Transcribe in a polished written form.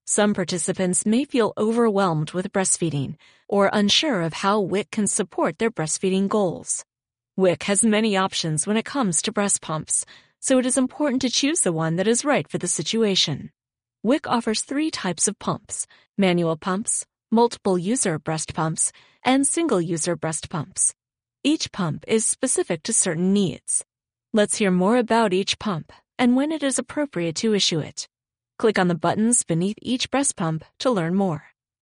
Some participants may feel overwhelmed with breastfeeding or unsure of how WIC can support their breastfeeding goals. WIC has many options when it comes to breast pumps, so it is important to choose the one that is right for the situation. WIC offers 3 types of pumps: manual pumps, multiple-user breast pumps, and single-user breast pumps. Each pump is specific to certain needs. Let's hear more about each pump and when it is appropriate to issue it. Click on the buttons beneath each breast pump to learn more.